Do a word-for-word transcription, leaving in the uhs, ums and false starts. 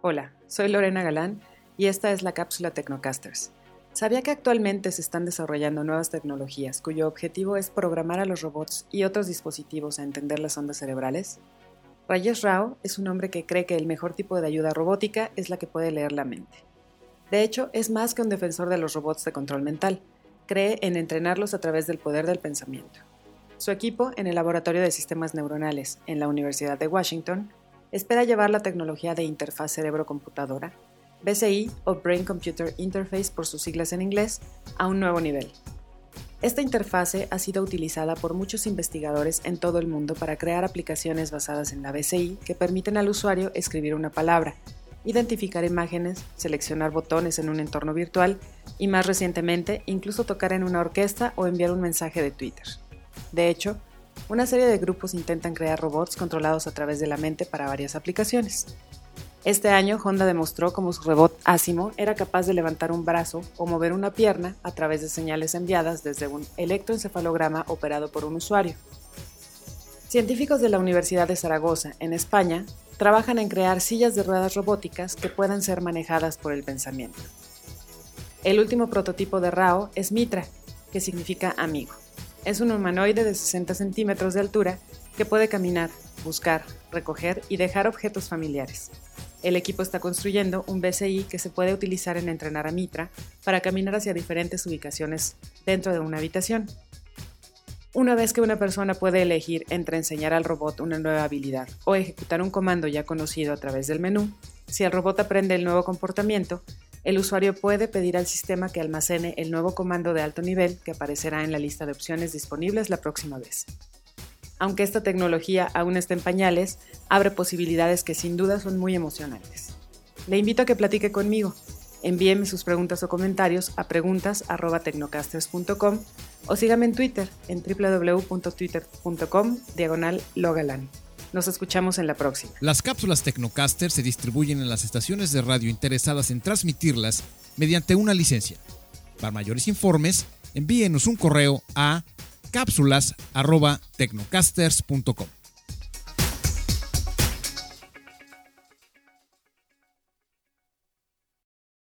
Hola, soy Lorena Galán y esta es la cápsula Tecnocasters. ¿Sabía que actualmente se están desarrollando nuevas tecnologías cuyo objetivo es programar a los robots y otros dispositivos a entender las ondas cerebrales? Rajesh Rao es un hombre que cree que el mejor tipo de ayuda robótica es la que puede leer la mente. De hecho, es más que un defensor de los robots de control mental. Cree en entrenarlos a través del poder del pensamiento. Su equipo, en el Laboratorio de Sistemas Neuronales en la Universidad de Washington, espera llevar la tecnología de interfaz cerebro-computadora, B C I o Brain Computer Interface por sus siglas en inglés, a un nuevo nivel. Esta interfase ha sido utilizada por muchos investigadores en todo el mundo para crear aplicaciones basadas en la B C I que permiten al usuario escribir una palabra, identificar imágenes, seleccionar botones en un entorno virtual y, más recientemente, incluso tocar en una orquesta o enviar un mensaje de Twitter. De hecho, una serie de grupos intentan crear robots controlados a través de la mente para varias aplicaciones. Este año, Honda demostró cómo su robot Asimo era capaz de levantar un brazo o mover una pierna a través de señales enviadas desde un electroencefalograma operado por un usuario. Científicos de la Universidad de Zaragoza, en España, trabajan en crear sillas de ruedas robóticas que puedan ser manejadas por el pensamiento. El último prototipo de Rao es Mitra, que significa amigo. Es un humanoide de sesenta centímetros de altura que puede caminar, buscar, recoger y dejar objetos familiares. El equipo está construyendo un B C I que se puede utilizar en entrenar a Mitra para caminar hacia diferentes ubicaciones dentro de una habitación. Una vez que una persona puede elegir entre enseñar al robot una nueva habilidad o ejecutar un comando ya conocido a través del menú, si el robot aprende el nuevo comportamiento, el usuario puede pedir al sistema que almacene el nuevo comando de alto nivel que aparecerá en la lista de opciones disponibles la próxima vez. Aunque esta tecnología aún está en pañales, abre posibilidades que sin duda son muy emocionantes. Le invito a que platique conmigo. Envíeme sus preguntas o comentarios a preguntas arroba tecnocasters punto com o sígame en Twitter en doble u doble u doble u punto twitter punto com diagonal logalan. Nos escuchamos en la próxima. Las cápsulas Tecnocaster se distribuyen en las estaciones de radio interesadas en transmitirlas mediante una licencia. Para mayores informes, envíenos un correo a cápsulas arroba tecnocasters punto com.